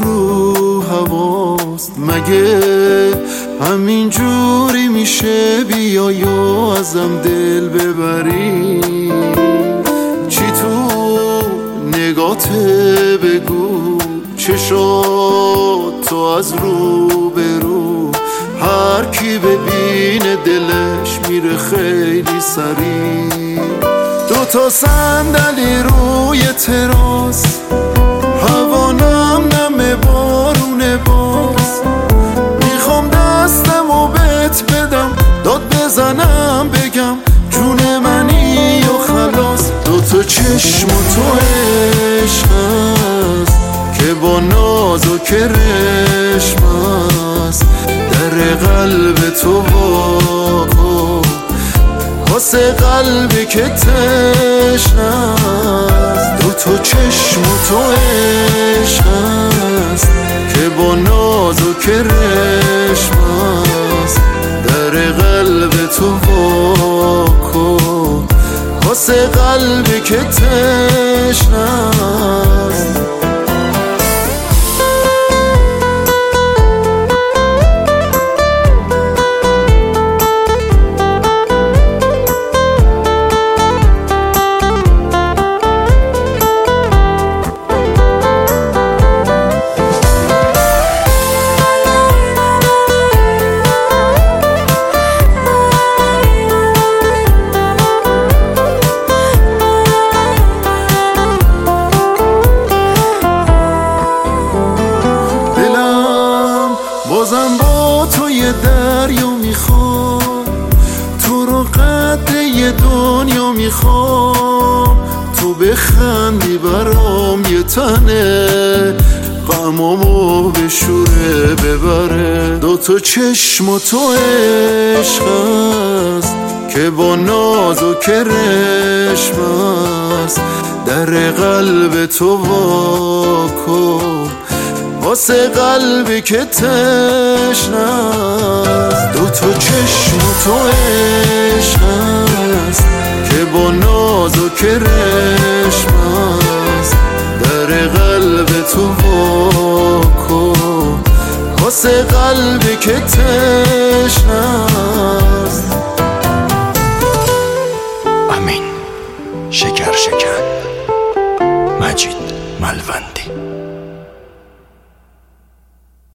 رو هواست، مگه همین جوری میشه بیای و ازم دل ببری؟ چی تو نگاته بگو، چشات تو از رو به رو، هر کی ببینه دلش میره خیلی سریع. دوتا صندلی روی تراس، هوا نم نم بارونه باز، میخوام دستمو بهت بدم، داد بزنم بگم جون منی و خلاص. دوتا چشم و تو عشق هست که با ناز و کرشم هست، در قلب تو واکن واسه قلبی که تشنه است. دوتا چشم و تو عشق هست که با ناز و کرشم هست، در قلب تو واکن واسه قلبی که تشنه است. بازم با تو یه دریا میخوام، تو رو قد یه دنیا میخوام، تو بخندی برام یه تنه غمامو به شوره ببره. دوتا چشم و تو عشق هست که با ناز و کرشم هست، در قلب تو واکن واسه قلبی که تشنه است. دوتا چشم و تو عشق هست که با ناز و کرشم هست، در قلب تو واکن واسه قلبی که تشنه است. امین شکر شکن، مجید ملوند.